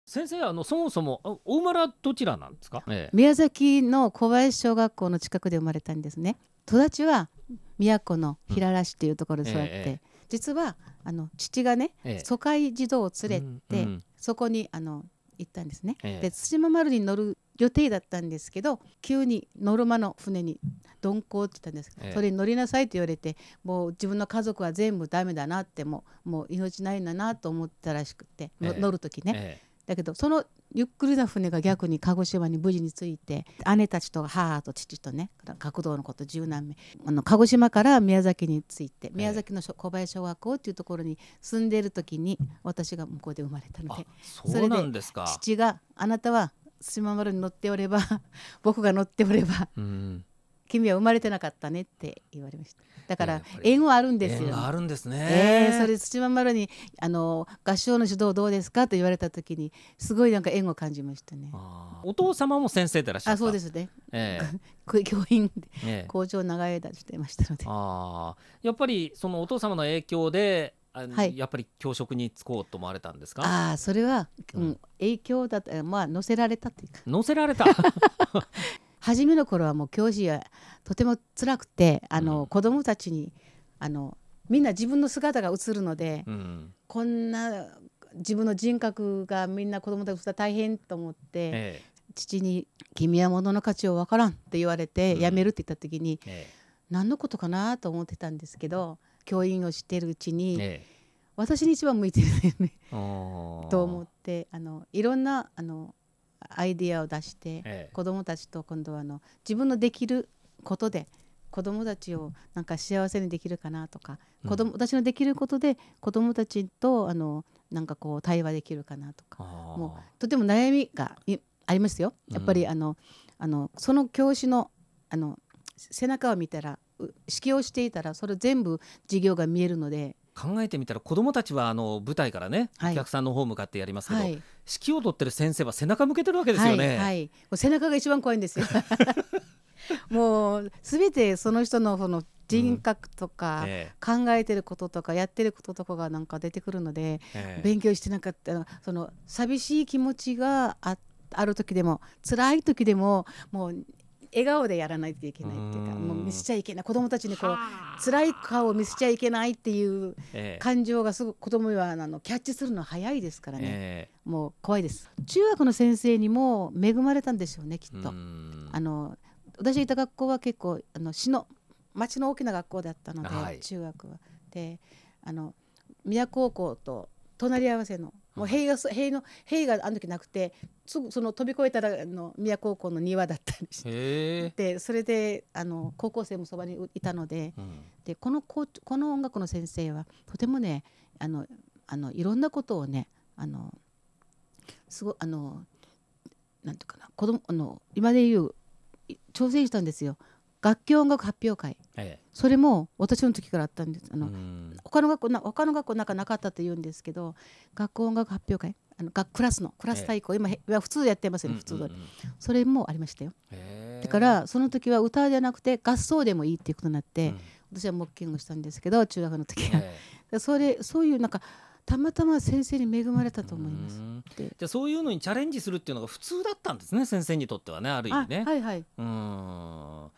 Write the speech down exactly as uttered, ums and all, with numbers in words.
先生、あのそもそもあお生まれはどちらなんですか？ええ、 宮崎の小林小学校の近くで生まれたんですね。育ちは宮古の平良市っていうところで育って、 うんええ実はあの父がね、 ええ疎開児童を連れて、 うんうんそこにあの行ったんですね。 ええで対馬丸に乗る予定だったんですけど、急にノルマの船に鈍行って言ったんですけど、 ええそれに乗りなさいって言われて、もう自分の家族は全部ダメだなって、もうもう命ないんだなと思ったらしくて、のええ乗る時ね。 ええだけどそのゆっくりな船が逆に鹿児島に無事に着いて、姉たちと母と父とね、学童のこと十何名、あの鹿児島から宮崎に着いて、宮崎の小小林小学校っていうところに住んでいる時に私が向こうで生まれたのあ、 で、 そうなんですか。 父があなたは島丸に乗っておれば僕が乗っておればうん君は生まれてなかったねって言われました。だからいややっぱり縁はあるんですよ。 縁があるんですね。 えー、それで対馬丸にあの合唱の指導どうですかと言われた時にすごいなんか縁を感じましたね。 あーお父様も先生でいらっしゃった。 あ、そうですね。 え教員でえええ校長を長い間してましたので。 あーやっぱりそのお父様の影響であはい。 やっぱり教職に就こうと思われたんですか？ ああ、それは、ううんん、影響だった、まあ乗せられたというか、 乗せられた初めの頃はもう教師はとても辛くて、あの、 うん子供たちにあのみんな自分の姿が映るので、 うんこんな自分の人格がみんな子供たちが大変と思って、 え父に「君は物の価値を分からん」って言われて、 うん辞めるって言った時にええ何のことかなと思ってたんですけど、教員をしてるうちに、 ええ私に一番向いてるよねあーと思って、あのいろんなあのアイディアを出して、 ええ子どもたちと今度はあの自分のできることで子どもたちをなんか幸せにできるかなとか、子供私のできることで子どもたちとあのなんかこう対話できるかなとか、 あーもうとても悩みがいありますよ。やっぱり、 うんあのあのその教師のあの背中を見たら、う指揮をしていたらそれ全部授業が見えるので、 考えてみたら子どもたちはあの舞台からね、 はいお客さんの方向かってやりますけど、 はい指揮を取ってる先生は背中向けてるわけですよね。 はいはい、もう背中が一番怖いんですよもうすべてその人のその人格とか、 え考えてることとかやってることとかがなんか出てくるので、 えええ勉強してなかったらその寂しい気持ちがあある時でも辛い時でももう笑顔でやらないといけないっていうか、 うーんもう見せちゃいけない、子供たちにこうはあ辛い顔を見せちゃいけないっていうええ感情がすぐ子供はあのキャッチするの早いですからね、 えもう怖いです。中学の先生にも恵まれたんでしょうね、きっと。 えうーんあの私がいた学校は結構あの市の町の大きな学校だったので、 はい中学はであの宮高校と隣り合わせのもうはい塀がす塀の塀があの時なくて、すぐその飛び越えたらあの宮高校の庭だったりして、 へえでそれであの高校生もそばにいたので、 うんでこの校この音楽の先生はとてもね、あのあのいろんなことをね、あのすごあのなんていうかな、子供あの今で言う挑戦したんですよ。楽器音楽発表会、 ええそれも私の時からあったんです。あうの、 ん他の学校な他の学校なんかなかったと言うんですけど、学校音楽発表会、あの学クラスのクラス対抗、今へ今普通やってますよね、普通通り、 うんうんうんそれもありましたよ。 へえだからその時は歌じゃなくて合奏でもいいっていうことになって、 うん私は木琴をしたんですけど、中学の時は、 えでそれそういうなんかたまたま先生に恵まれたえと思います。 うんでじゃあそういうのにチャレンジするっていうのが普通だったんですね、先生にとってはね、ある意あ味ね。 はいはい、 うーん